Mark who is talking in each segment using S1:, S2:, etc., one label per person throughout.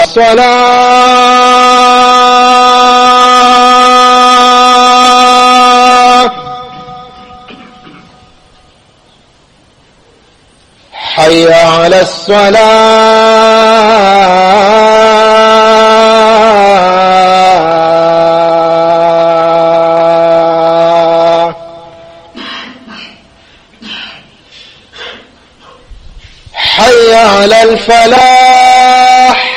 S1: الصلاة حي على الصلاة حي على الفلاح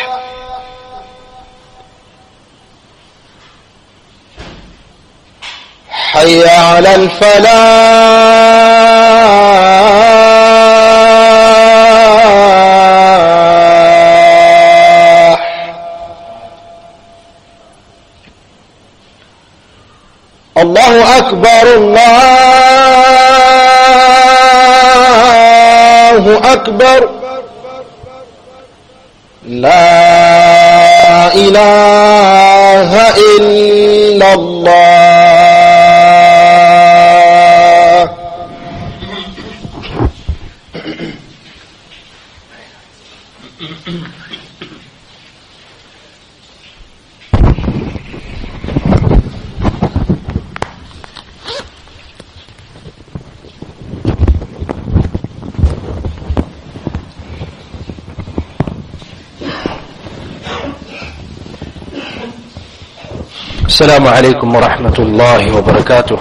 S1: حي على الفلاح الله أكبر الله أكبر لا إله إلا الله.
S2: السلام عليكم ورحمة الله وبركاته.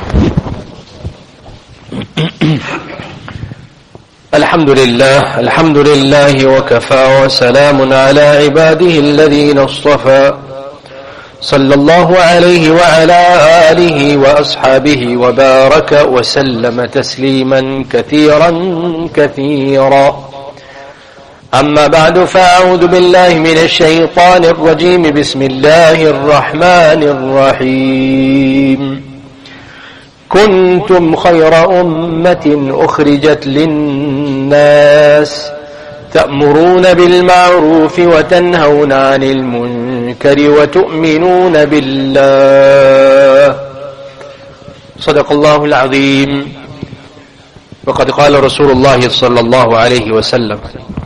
S2: الحمد لله وكفى وسلام على عباده الذين اصطفى صلى الله عليه وعلى آله وأصحابه وبارك وسلم تسليما كثيرا. أما بعد، فأعوذ بالله من الشيطان الرجيم. بسم الله الرحمن الرحيم. كنتم خير أمة أخرجت للناس تأمرون بالمعروف وتنهون عن المنكر وتؤمنون بالله. صدق الله العظيم. وقد قال رسول الله صلى الله عليه وسلم: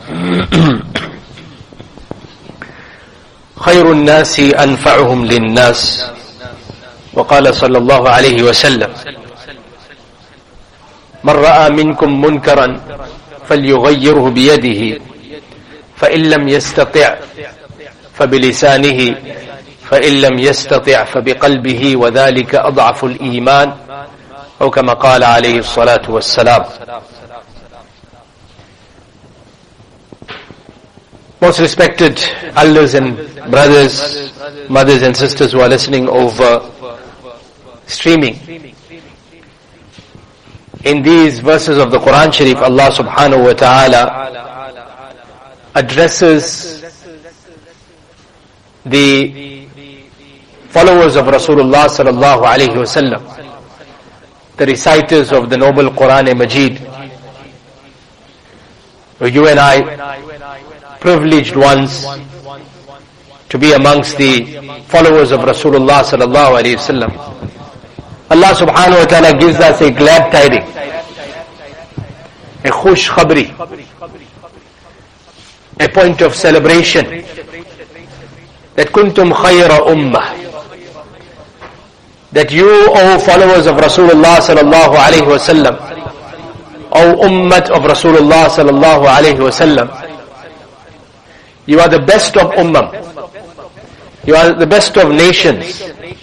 S2: خير الناس أنفعهم للناس. وقال صلى الله عليه وسلم: من رأى منكم منكرا فليغيره بيده، فإن لم يستطع فبلسانه، فإن لم يستطع فبقلبه، وذلك أضعف الإيمان، أو كما قال عليه الصلاة والسلام. Most respected elders and brothers, mothers and sisters who are listening over streaming, in these verses of the Quran Sharif, Allah subhanahu wa ta'ala addresses the followers of Rasulullah sallallahu alayhi wa sallam, the reciters of the noble Quran Majid. You and I, privileged ones, to be amongst the followers of Rasulullah sallallahu alayhi wa sallam. Allah subhanahu wa ta'ala gives us a glad tiding, a khush khabri, a point of celebration, that kuntum khayra ummah, that you, O followers of Rasulullah sallallahu alayhi wa sallam, O ummat of Rasulullah sallallahu alayhi wa sallam, you are the best of ummah, you are the best of nations.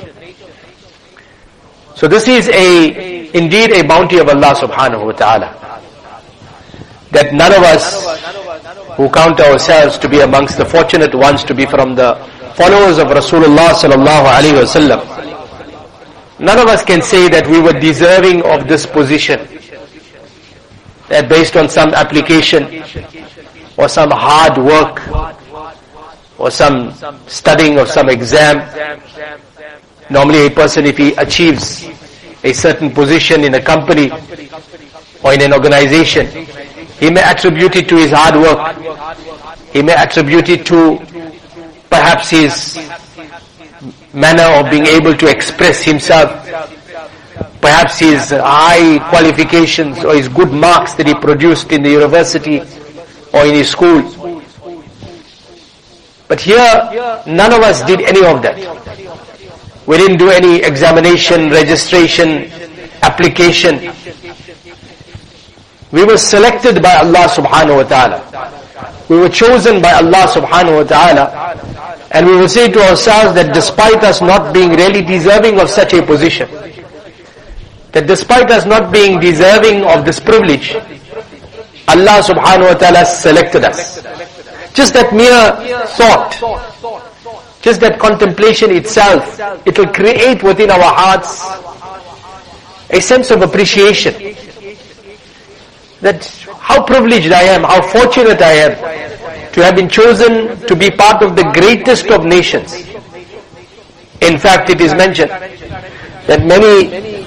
S2: So this is indeed a bounty of Allah subhanahu wa ta'ala, that none of us who count ourselves to be amongst the fortunate ones to be from the followers of Rasulullah sallallahu alayhi wa sallam, none of us can say that we were deserving of this position, that based on some application or some hard work or some studying of some exam. Normally a person, if he achieves a certain position in a company or in an organization, he may attribute it to his hard work. He may attribute it to perhaps his manner of being able to express himself, perhaps his high qualifications or his good marks that he produced in the university or in his school. But here, none of us did any of that. We didn't do any examination, registration, application. We were selected by Allah subhanahu wa ta'ala. We were chosen by Allah subhanahu wa ta'ala. And we will say to ourselves that despite us not being really deserving of such a position, that despite us not being deserving of this privilege, Allah subhanahu wa ta'ala selected us. Just that mere thought, just that contemplation itself, it will create within our hearts a sense of appreciation. That how privileged I am, how fortunate I am to have been chosen to be part of the greatest of nations. In fact, it is mentioned that many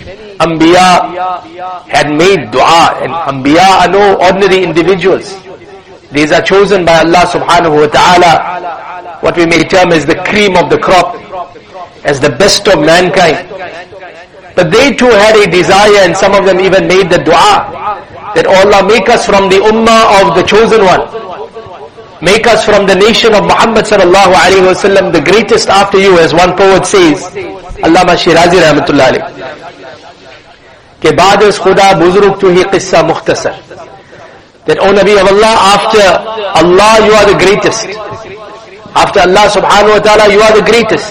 S2: Anbiya had made dua, and Anbiya are no ordinary individuals. These are chosen by Allah subhanahu wa ta'ala, what we may term as the cream of the crop, as the best of mankind. But they too had a desire, and some of them even made the dua, that Allah make us from the ummah of the chosen one. Make us from the nation of Muhammad sallallahu alayhi wa sallam, the greatest after you, as one poet says, Allama Shirazi rahmatullah alayhi. Ke baad us khuda buzurg tu hi qissa mukhtasar. That, O Nabi of Allah, after Allah you are the greatest. After Allah subhanahu wa ta'ala you are the greatest.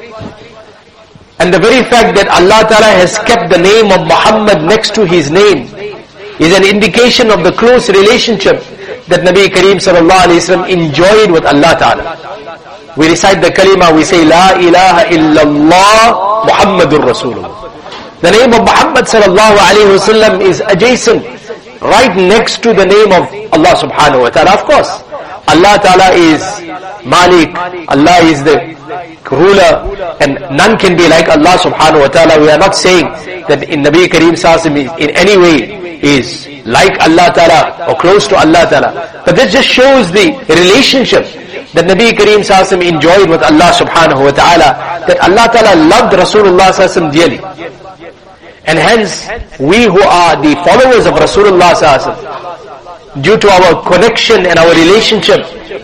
S2: And the very fact that Allah ta'ala has kept the name of Muhammad next to his name is an indication of the close relationship that Nabi Kareem sallallahu alayhi wa sallam enjoyed with Allah ta'ala. We recite the kalima, we say, La ilaha illallah Muhammadur Rasulullah. The name of Muhammad sallallahu alayhi wa sallam is adjacent, right next to the name of Allah subhanahu wa ta'ala. Of course, Allah ta'ala is Malik, Allah is the ruler, and none can be like Allah subhanahu wa ta'ala. We are not saying that in Nabi Kareem sallallahu alayhi wa sallam in any way is like Allah ta'ala or close to Allah ta'ala. But this just shows the relationship that Nabi Kareem sallallahu alayhi wa sallam enjoyed with Allah subhanahu wa ta'ala, that Allah ta'ala loved Rasulullah sallallahu alayhi wa sallam dearly. And hence, we who are the followers of Rasulullah sallallahu alaihi wasallam, due to our connection and our relationship,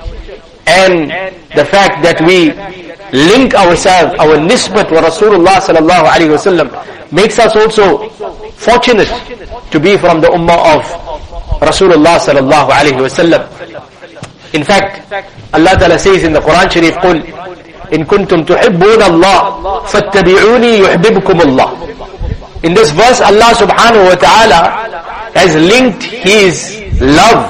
S2: and the fact that we link ourselves, our nisbat wa Rasulullah sallallahu alaihi wasallam, makes us also fortunate to be from the ummah of Rasulullah sallallahu alaihi wasallam. In fact, Allah Ta'ala says in the Quran Sharif, قُلْ إِن كُنْتُمْ تُحِبُّونَ اللَّهِ فَاتَّبِعُونِي يُحْبِبْكُمُ اللَّهِ. In this verse, Allah subhanahu wa ta'ala has linked His love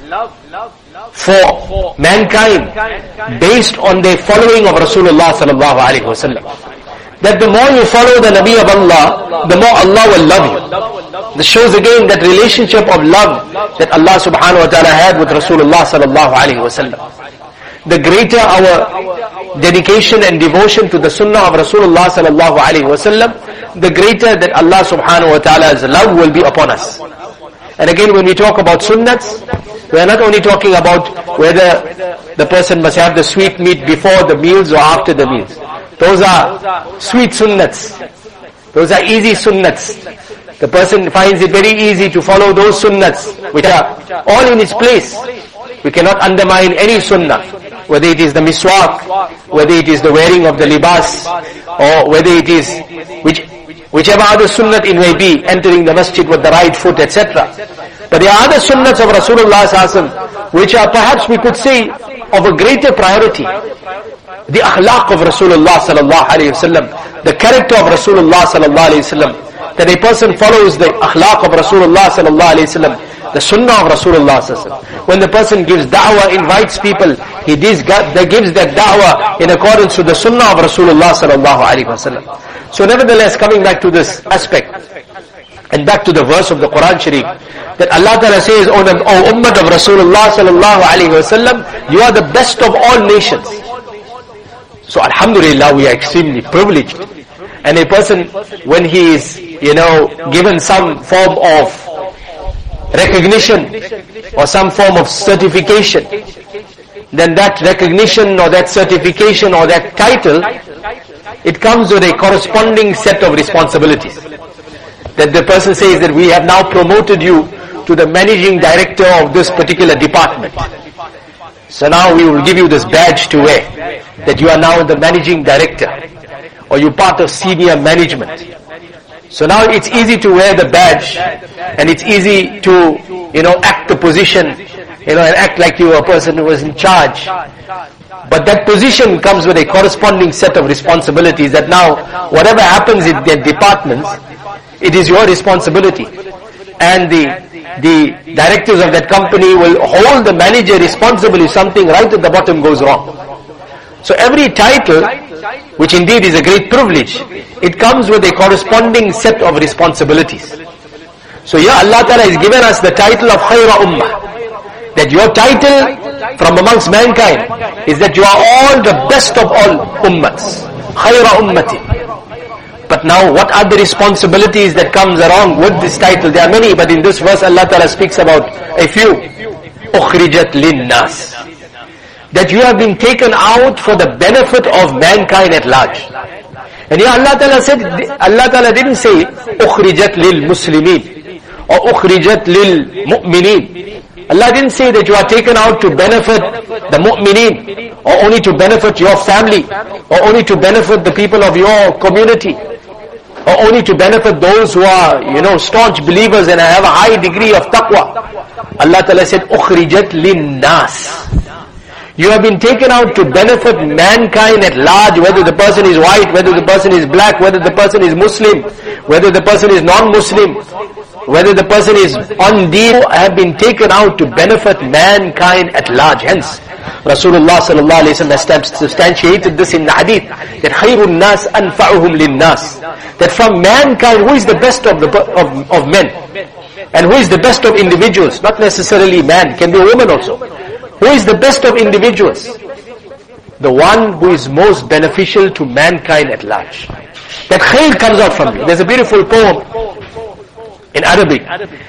S2: for mankind based on the following of Rasulullah sallallahu alaihi wasallam. That the more you follow the Nabi of Allah, the more Allah will love you. This shows again that relationship of love that Allah subhanahu wa ta'ala had with Rasulullah sallallahu alaihi wasallam. The greater our dedication and devotion to the sunnah of Rasulullah sallallahu alaihi wasallam, the greater that Allah subhanahu wa ta'ala's love will be upon us. And again, when we talk about sunnats, we are not only talking about whether the person must have the sweet meat before the meals or after the meals. Those are sweet sunnats. Those are easy sunnats. The person finds it very easy to follow those sunnats, which are all in its place. We cannot undermine any sunnah, whether it is the miswak, whether it is the wearing of the libas, or whether it is whichever other sunnat it may be, entering the masjid with the right foot, etc. But there are other sunnats of Rasulullah sallallahu alaihi wasallam which are perhaps, we could say, of a greater priority. The akhlaq of Rasulullah sallallahu alaihi wasallam, the character of Rasulullah sallallahu alaihi wasallam, that a person follows the akhlaq of Rasulullah sallallahu alaihi wasallam, the sunnah of Rasulullah sallallahu alaihi wasallam. When the person gives da'wah, invites people, he gives that da'wah in accordance with the sunnah of Rasulullah sallallahu alaihi wasallam. So nevertheless, coming back to this aspect, and back to the verse of the Quran Sharif, that Allah Ta'ala says, O ummah of Rasulullah sallallahu alaihi wasallam, you are the best of all nations. So alhamdulillah, we are extremely privileged. And a person, when he is, given some form of recognition or some form of certification, then that recognition or that certification or that title, it comes with a corresponding set of responsibilities. That the person says that we have now promoted you to the managing director of this particular department. So now we will give you this badge to wear, that you are now the managing director, or you're part of senior management. So now it's easy to wear the badge, and it's easy to, act the position, and act like you are a person who was in charge. But that position comes with a corresponding set of responsibilities, that now, whatever happens in their departments, it is your responsibility. And the directors of that company will hold the manager responsible if something right at the bottom goes wrong. So every title, which indeed is a great privilege, it comes with a corresponding set of responsibilities. So here Allah Ta'ala has given us the title of Khayra Ummah, that your title from amongst mankind is that you are all the best of all ummats, Khayra Ummati. But now what are the responsibilities that comes along with this title? There are many, but in this verse Allah Ta'ala speaks about a few. Ukhrijat linnas, that you have been taken out for the benefit of mankind at large. And here Allah Ta'ala didn't say Ukhrijat lil Muslimin or Ukhrijat lil Mu'minin. Allah didn't say that you are taken out to benefit the mu'mineen, or only to benefit your family, or only to benefit the people of your community, or only to benefit those who are, staunch believers and have a high degree of taqwa. Allah Ta'ala said, Ukhrijat linnas. You have been taken out to benefit mankind at large, whether the person is white, whether the person is black, whether the person is Muslim, whether the person is non-Muslim, whether the person is on deen, have been taken out to benefit mankind at large. Hence, Rasulullah sallallahu alayhi wa sallam has substantiated this in the hadith, that khayrun nas anfa'uhum linnas, that from mankind, who is the best of men, and who is the best of individuals, not necessarily man, can be a woman also. Who is the best of individuals? The one who is most beneficial to mankind at large. That khayr comes out from you. There's a beautiful poem in Arabic.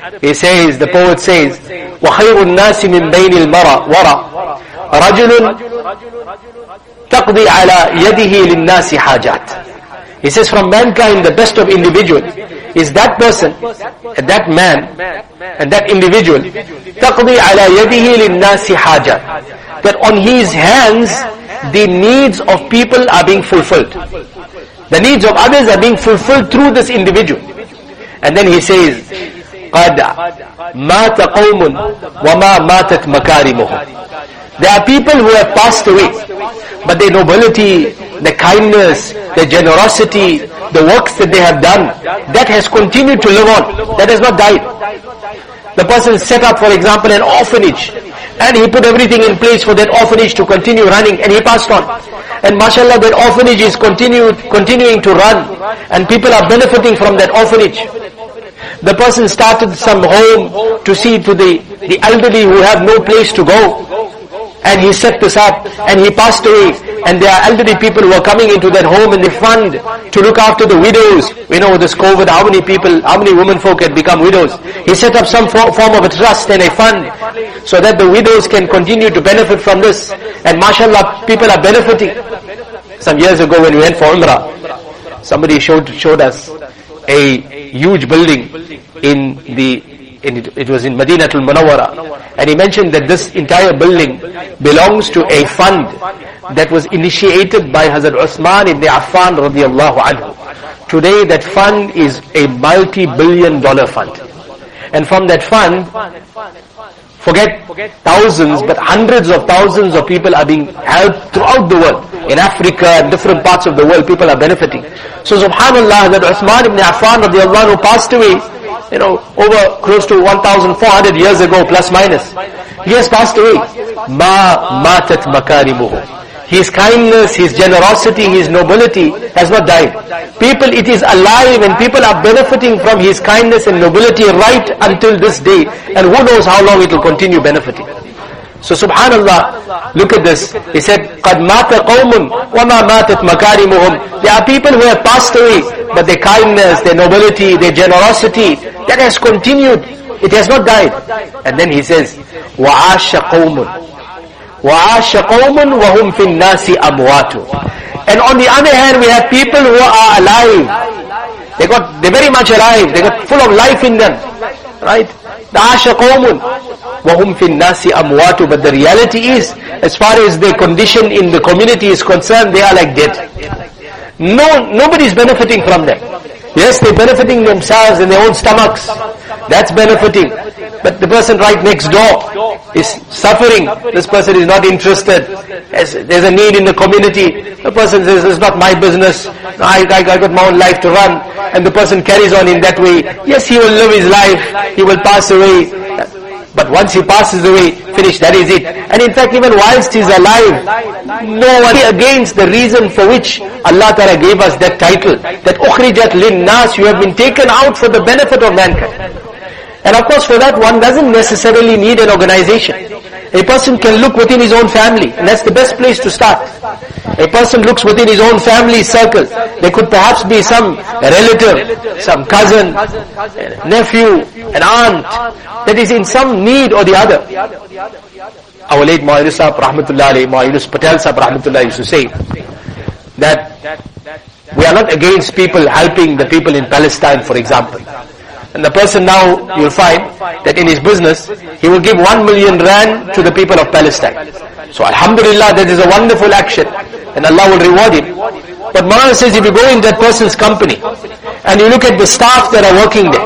S2: The poet says, وَخَيْرُ النَّاسِ مِنْ بَيْنِ الْوَرَى رَجُلٌ تَقْضِي عَلَى يَدِهِ لِلنَّاسِ حَاجَاتٍ. He says, from mankind, the best of individual is that person, that man, and that individual, تَقْضِي عَلَى يَدِهِ لِلنَّاسِ حَاجَاتٍ, that on his hands, the needs of people are being fulfilled. The needs of others are being fulfilled through this individual. And then he says, قَدْ مَاتَ قَوْمٌ وَمَا مَاتَتْ مَكَارِمُهُمْ. There are people who have passed away, but their nobility, their kindness, their generosity, the works that they have done, that has continued to live on. That has not died. The person set up, for example, an orphanage, and he put everything in place for that orphanage to continue running, and he passed on. And mashallah, that orphanage is continuing to run, and people are benefiting from that orphanage. The person started some home to see to the elderly who have no place to go, and he set this up, and he passed away, and there are elderly people who are coming into that home in the fund to look after the widows. We know with this COVID, how many women folk had become widows. He set up some form of a trust and a fund, so that the widows can continue to benefit from this. And mashallah, people are benefiting. Some years ago when we went for Umrah, somebody showed us a huge building it was in Madinatul Munawwara, and he mentioned that this entire building belongs to a fund that was initiated by Hazrat Uthman ibn Affan radiyallahu anhu. Today that fund is a multi-billion-dollar fund, and from that fund, forget thousands, but hundreds of thousands of people are being helped throughout the world. In Africa and different parts of the world, people are benefiting. So subhanallah, that Uthman ibn Affan radiallahu anhu passed away, over close to 1,400 years ago, plus minus. He has passed away. Ma matat makarimuhu. His kindness, his generosity, his nobility has not died. People, it is alive, and people are benefiting from his kindness and nobility right until this day. And who knows how long it will continue benefiting. So subhanallah, look at this. He said, قَدْ مَاتَ قَوْمٌ وَمَا مَاتَتْ مَكَارِمُهُمْ. There are people who have passed away, but their kindness, their nobility, their generosity, that has continued. It has not died. And then he says, وَعَاشَ قَوْمٌ وَعَاشَ قَوْمٌ وَهُمْ فِي النَّاسِ أَمْوَاتٌ. And on the other hand, we have people who are alive. They're very much alive. They got full of life in them. Right? عَاشَ قَوْمٌ. وَهُمْ فِي النَّاسِ أَمْوَاتُ. But the reality is, as far as their condition in the community is concerned, they are like dead. Nobody is benefiting from them. Yes, they're benefiting themselves and their own stomachs. That's benefiting. But the person right next door is suffering. This person is not interested. There's a need in the community. The person says, it's not my business. I got my own life to run. And the person carries on in that way. Yes, he will live his life. He will pass away. But once he passes away, finished, that is it. And in fact, even whilst he's alive, nobody against the reason for which Allah Ta'ala gave us that title, that ukhrijat linnas, you have been taken out for the benefit of mankind. And of course, for that one doesn't necessarily need an organization. A person can look within his own family, and that's the best place to start. A person looks within his own family circle. There could perhaps be some relative, some cousin, nephew, an aunt that is in some need or the other. Our late Maulana Yunus Sahib Rahmatullah alayhi, Maulana Yunus Patel Sahib Rahmatullah used to say that we are not against people helping the people in Palestine, for example. And the person now, you'll find that in his business, he will give 1 million rand to the people of Palestine. So alhamdulillah, that is a wonderful action, and Allah will reward him. But Maulana says, if you go in that person's company, and you look at the staff that are working there,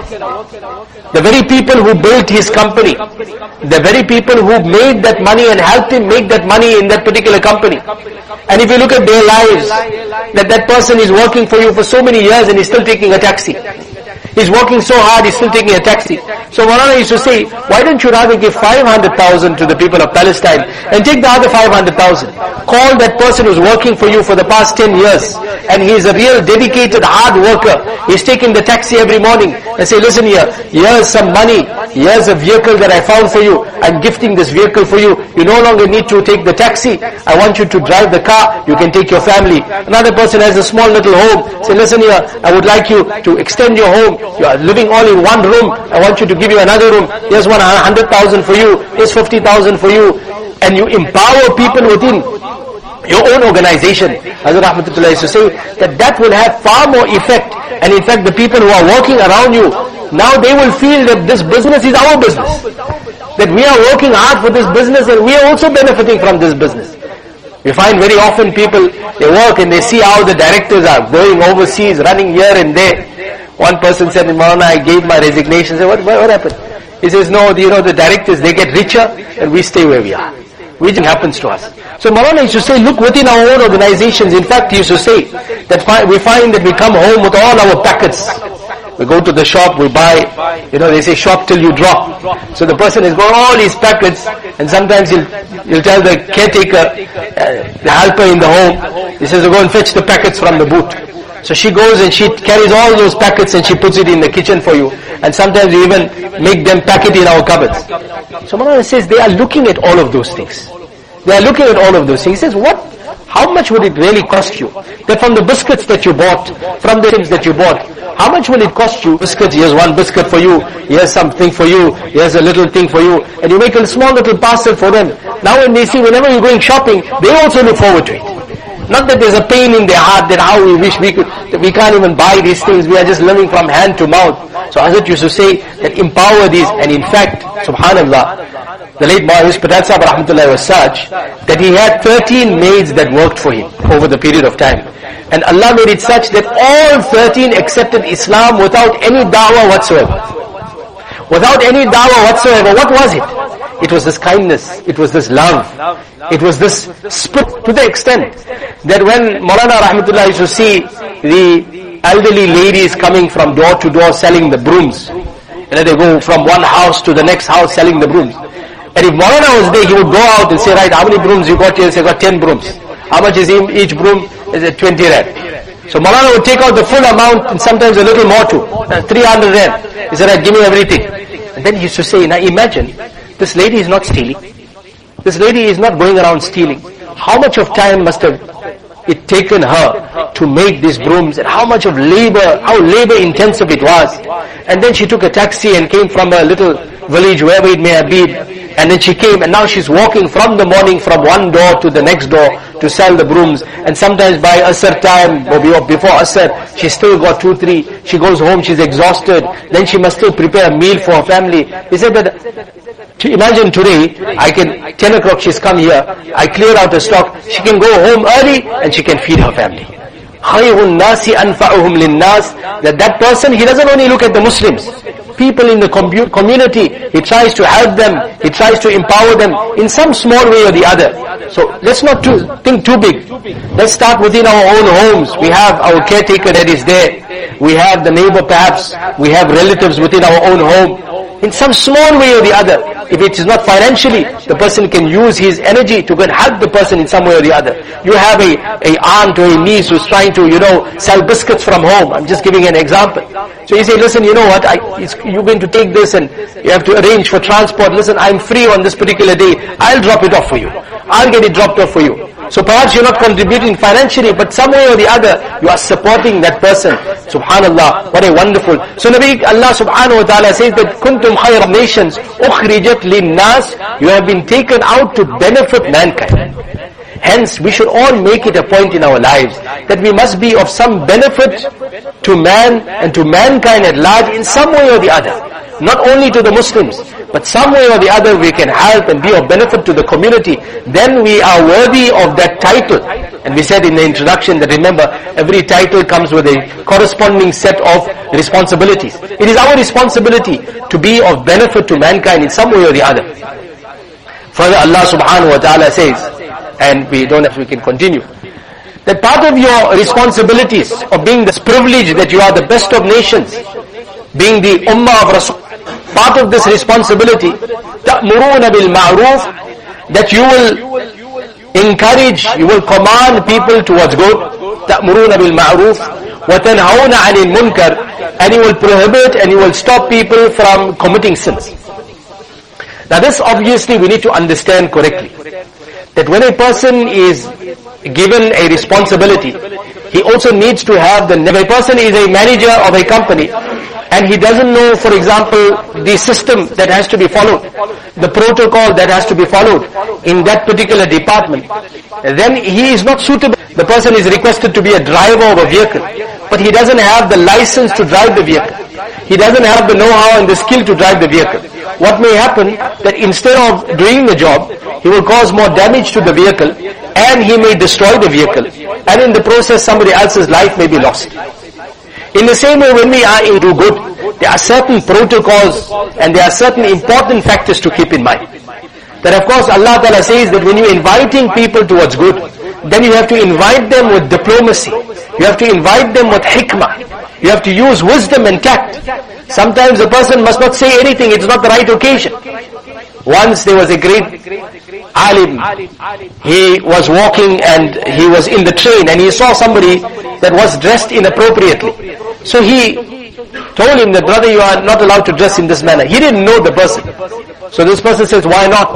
S2: the very people who built his company, the very people who made that money and helped him make that money in that particular company. And if you look at their lives, that person is working for you for so many years and is still taking a taxi. He's working so hard, he's still taking a taxi. So Maulana used to say, why don't you rather give 500,000 to the people of Palestine and take the other 500,000. Call that person who's working for you for the past 10 years and he is a real dedicated hard worker. He's taking the taxi every morning and say, listen here, here's some money, here's a vehicle that I found for you. I'm gifting this vehicle for you. You no longer need to take the taxi. I want you to drive the car. You can take your family. Another person has a small little home. Say, listen here, I would like you to extend your home. You are living all in one room. I want you to give you another room. Here's 100,000 for you. Here's 50,000 for you. And you empower people within your own organization. Hazrat Rahmatullah used to say that will have far more effect. And in fact, the people who are working around you, now they will feel that this business is our business. That we are working hard for this business and we are also benefiting from this business. We find very often people, they work and they see how the directors are going overseas, running here and there. One person said, Maulana, I gave my resignation. I said, what happened? He says, no, the directors, they get richer and we stay where we are. Which happens to us. So Maulana used to say, look within our own organizations. In fact, he used to say that we find that we come home with all our packets. We go to the shop, we buy, they say shop till you drop. So the person has got all his packets and sometimes he'll tell the caretaker, the helper in the home, he says, go and fetch the packets from the boot. So she goes and she carries all those packets and she puts it in the kitchen for you. And sometimes we even make them pack it in our cupboards. So Maulana says they are looking at all of those things. They are looking at all of those things. He says, how much would it really cost you? That from the biscuits that you bought, from the things that you bought, how much will it cost you? Biscuits, here's one biscuit for you, here's something for you, here's a little thing for you. And you make a small little parcel for them. Now when they see, whenever you're going shopping, they also look forward to it. Not that there's a pain in their heart that how we wish we could, that we can't even buy these things, we are just living from hand to mouth. So Hazrat used to say that empower these, and in fact, subhanallah, the late Maulana Yunus Patel Sahib Rahmatullah was such that he had 13 maids that worked for him over the period of time. And Allah made it such that all 13 accepted Islam without any da'wah whatsoever. Without any da'wah whatsoever. What was it? It was this kindness, it was this love, it was this spirit, to the extent that when Maulana Rahmatullah used to see the elderly ladies coming from door to door selling the brooms, they go from one house to the next house selling the brooms. And if Maulana was there, he would go out and say, right, how many brooms you got here? He said, I got 10 brooms. How much is each broom? Is it 20 rand. So Maulana would take out the full amount and sometimes a little more too. 300 rand. He said, right, give me everything. And then he used to say, now imagine, this lady is not stealing. This lady is not going around stealing. How much of time must have it taken her to make these brooms, and how much of labor, how labor intensive it was. And then she took a taxi and came from a little village, wherever it may have been, and then she came, and now she's walking from the morning from one door to the next door to sell the brooms. And sometimes by Asr time, or before Asr, she's still got 2-3. She goes home, she's exhausted. Then she must still prepare a meal for her family. He said that To imagine today, 10 o'clock she's come here, I clear out the stock, she can go home early and she can feed her family. خَيْرُ النَّاسِ أَنْفَعُهُمْ لِلنَّاسِ. That person, he doesn't only look at the Muslims. People in the community, he tries to help them, he tries to empower them in some small way or the other. So let's not think too big. Let's start within our own homes. We have our caretaker that is there. We have the neighbor perhaps. We have relatives within our own home. In some small way or the other. If it is not financially, the person can use his energy to go and help the person in some way or the other. You have a aunt or a niece who's trying to, sell biscuits from home. I'm just giving an example. So you say, listen, you know what, you're going to take this and you have to arrange for transport. Listen, I'm free on this particular day. I'll drop it off for you. I'll get it dropped off for you. So perhaps you're not contributing financially, but some way or the other, you are supporting that person. Subhanallah, what a wonderful. So Allah subhanahu wa ta'ala says that kuntum khayra nations ukhrijat linnas, you have been taken out to benefit mankind. Hence, we should all make it a point in our lives that we must be of some benefit to man and to mankind at large in some way or the other. Not only to the Muslims, but some way or the other we can help and be of benefit to the community. Then we are worthy of that title. And we said in the introduction that remember, every title comes with a corresponding set of responsibilities. It is our responsibility to be of benefit to mankind in some way or the other. Further, Allah subhanahu wa ta'ala says, and we can continue, that part of your responsibilities of being this privilege that you are the best of nations, being the ummah of Rasul, part of this responsibility, تَأْمُرُونَ بِالْمَعْرُوفِ, that you will encourage, you will command people towards good, تَأْمُرُونَ بِالْمَعْرُوفِ وَتَنْهَوْنَ عَنِ الْمُنْكَرِ, and you will prohibit and you will stop people from committing sins. Now this obviously we need to understand correctly, that when a person is given a responsibility, he also needs to have if a person is a manager of a company, and he doesn't know, for example, the system that has to be followed, the protocol that has to be followed in that particular department, then he is not suitable. The person is requested to be a driver of a vehicle, but he doesn't have the license to drive the vehicle. He doesn't have the know-how and the skill to drive the vehicle. What may happen, that instead of doing the job, he will cause more damage to the vehicle, and he may destroy the vehicle, and in the process somebody else's life may be lost. In the same way, when we are into good, there are certain protocols and there are certain important factors to keep in mind. That of course Allah Ta'ala says that when you're inviting people towards good, then you have to invite them with diplomacy. You have to invite them with hikmah. You have to use wisdom and tact. Sometimes a person must not say anything, it's not the right occasion. Once there was a great alim, he was walking and he was in the train and he saw somebody that was dressed inappropriately. So he told him that, brother, you are not allowed to dress in this manner. He didn't know the person. So this person says, why not?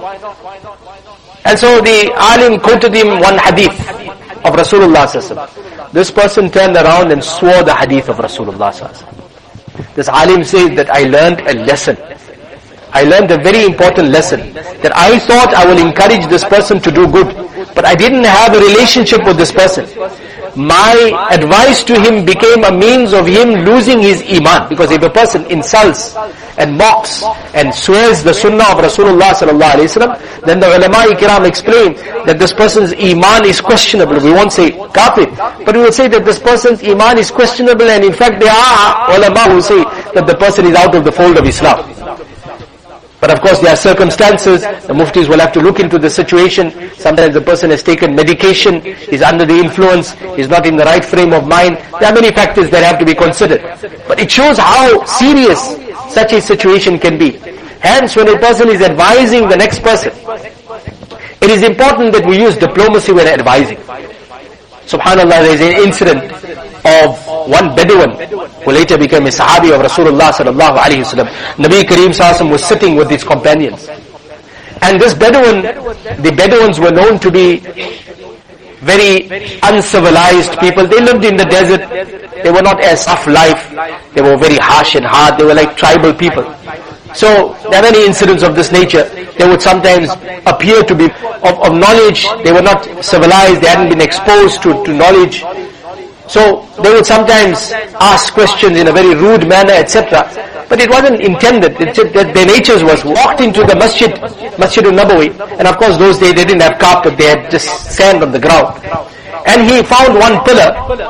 S2: And so the alim quoted him one hadith of Rasulullah sallallahu alaihi wasallam. This person turned around and swore the hadith of Rasulullah sallallahu alaihi wasallam. This alim says that I learned a lesson. I learned a very important lesson, that I thought I will encourage this person to do good, but I didn't have a relationship with this person. My advice to him became a means of him losing his iman, because if a person insults and mocks and swears the sunnah of Rasulullah sallallahu alaihi wasallam, then the ulama kiram explain that this person's iman is questionable. We won't say kafir, but we will say that this person's iman is questionable, and in fact there are ulama who say that the person is out of the fold of Islam. But of course there are circumstances, the muftis will have to look into the situation. Sometimes the person has taken medication, is under the influence, is not in the right frame of mind. There are many factors that have to be considered. But it shows how serious such a situation can be. Hence, when a person is advising the next person, it is important that we use diplomacy when advising. Subhanallah, there is an incident of one Bedouin who later became a Sahabi of Rasulullah sallallahu alaihi wasallam. Nabi Kareem sallallahu was sitting with his companions, and this Bedouin, the Bedouins were known to be very uncivilized people. They lived in the desert. They were not as rough life. They were very harsh and hard. They were like tribal people. So there are many incidents of this nature. They would sometimes appear to be of knowledge. They were not civilized. They hadn't been exposed to knowledge. So they would sometimes ask questions in a very rude manner, etc. But it wasn't intended. It's just that their natures was walked into the Masjid al-Nabawi, and of course those days they didn't have carpet, they had just sand on the ground. And he found one pillar,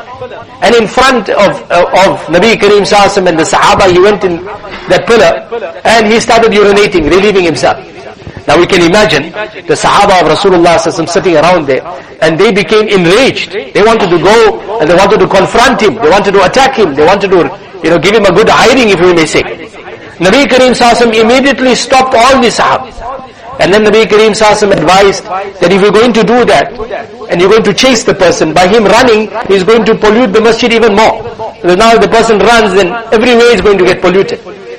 S2: and in front of Nabi Kareem Sallallahu Alaihi Wasallam and the Sahaba, he went in that pillar, and he started urinating, relieving himself. Now we can imagine the Sahaba of Rasulullah Sallallahu Alaihi Wasallam sitting around there, and they became enraged. They wanted to go, and they wanted to confront him, they wanted to attack him, they wanted to, give him a good hiding, if we may say. Nabi Kareem Sallallahu Alaihi Wasallam immediately stopped all the Sahaba. And then Nabi Kareem Sallallahu Alaihi Wasallam advised that if you're going to do that, and you're going to chase the person, by him running, he's going to pollute the masjid even more. So now if the person runs, then every way is going to get polluted.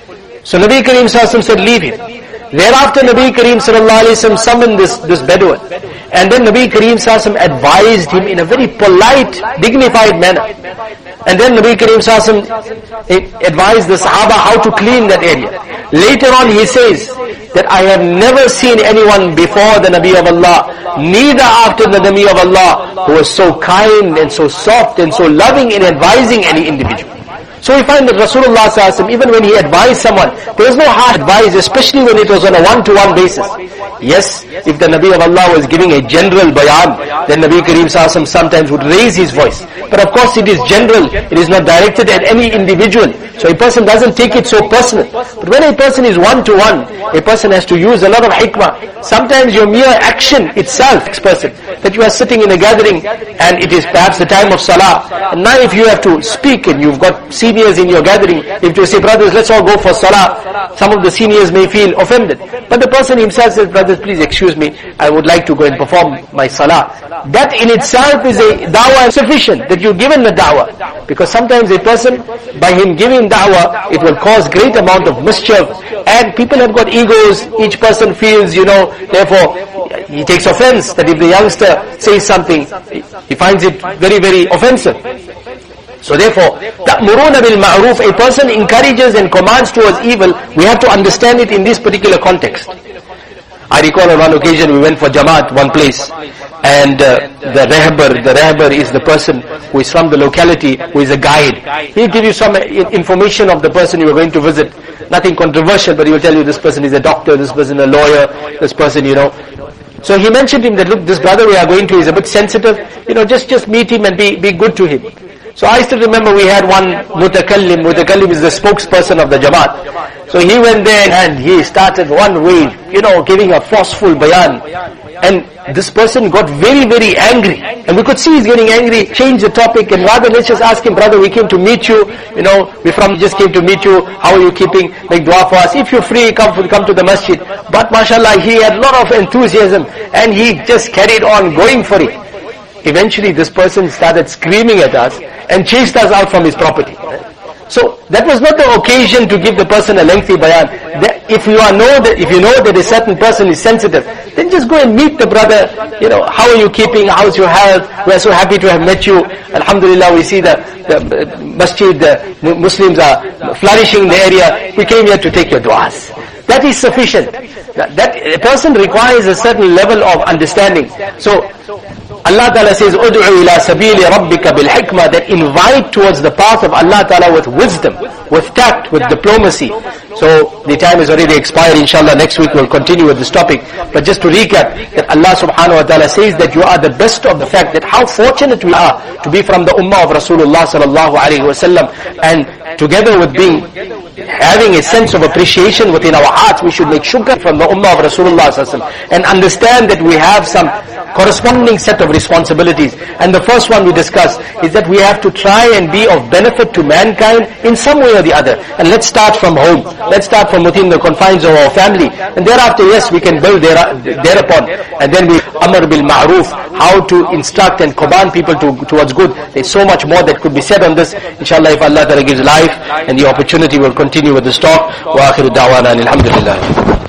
S2: So Nabi Kareem Sallallahu Alaihi Wasallam said, leave him. Thereafter Nabi Kareem Sallallahu Alaihi Wasallam summoned this Bedouin. And then Nabi Kareem Sallallahu Alaihi Wasallam advised him in a very polite, dignified manner. And then Nabi Kareem Sallallahu Alaihi Wasallam advised the Sahaba how to clean that area. Later on he says that I have never seen anyone before the Nabi of Allah, neither after the Nabi of Allah, who was so kind and so soft and so loving in advising any individual. So we find that Rasulullah Sallallahu Alaihi Wasallam, even when he advised someone, there was no hard advice, especially when it was on a one-to-one basis. Yes, if the Nabi of Allah was giving a general bayan, then Nabi Kareem Sallallahu Alaihi Wasallam sometimes would raise his voice. But of course it is general, it is not directed at any individual. So a person doesn't take it so personal. But when a person is one-to-one, a person has to use a lot of hikmah. Sometimes your mere action itself, person, that you are sitting in a gathering and it is perhaps the time of salah. And now if you have to speak and you've got seniors in your gathering, if you say, brothers, let's all go for salah, some of the seniors may feel offended. But the person himself says, brothers, please excuse me, I would like to go and perform my salah. That in itself is a da'wah sufficient, that you've given the da'wah. Because sometimes a person, by him giving da'wah, it will cause great amount of mischief. And people have got egos, each person feels, therefore, he takes offense that if the youngster says something, he finds it very, very offensive. So therefore, تَأْمُرُونَ بِالْمَعْرُوفِ, a person encourages and commands towards evil, we have to understand it in this particular context. I recall on one occasion we went for Jamaat one place, and the Rahbar is the person who is from the locality, who is a guide. He'll give you some information of the person you are going to visit. Nothing controversial, but he will tell you this person is a doctor, this person a lawyer, this person, So he mentioned him that, look, this brother we are going to is a bit sensitive, just meet him and be good to him. So I still remember we had one mutakallim. Mutakallim is the spokesperson of the Jamaat. So he went there and he started one way, giving a forceful bayan. And this person got very, very angry. And we could see he's getting angry, change the topic, and rather let's just ask him, brother, we came to meet you, just came to meet you, how are you keeping, make dua for us, if you're free, come to the masjid. But mashallah, he had a lot of enthusiasm, and he just carried on going for it. Eventually this person started screaming at us, and chased us out from his property. So that was not the occasion to give the person a lengthy bayan. If you know that a certain person is sensitive, then just go and meet the brother. How are you keeping? How's your health? We are so happy to have met you. Alhamdulillah, we see the masjid, the Muslims are flourishing in the area. We came here to take your du'as. That is sufficient. That a person requires a certain level of understanding. So Allah Ta'ala says, "Ud'u ila sabili rabbika bil hikmah," that invite towards the path of Allah Ta'ala with wisdom, with tact, with diplomacy. So the time is already expired. Inshallah, next week we'll continue with this topic. But just to recap, that Allah Subhanahu Wa Ta'ala says that you are the best of the fact that how fortunate we are to be from the ummah of Rasulullah Sallallahu Alaihi Wasallam, and together with having a sense of appreciation within our hearts, we should make shukr from the ummah of Rasulullah Sallallahu Alaihi Wasallam, and understand that we have some corresponding set of responsibilities. And the first one we discussed is that we have to try and be of benefit to mankind in some way or the other. And let's start from home. Let's start from within the confines of our family. And thereafter, yes, we can build thereupon. And then we amr bil ma'roof, how to instruct and command people towards good. There's so much more that could be said on this. Inshallah, if Allah Ta'ala gives life and the opportunity, we'll continue with this talk. Wa akhiru da'wana alhamdulillah.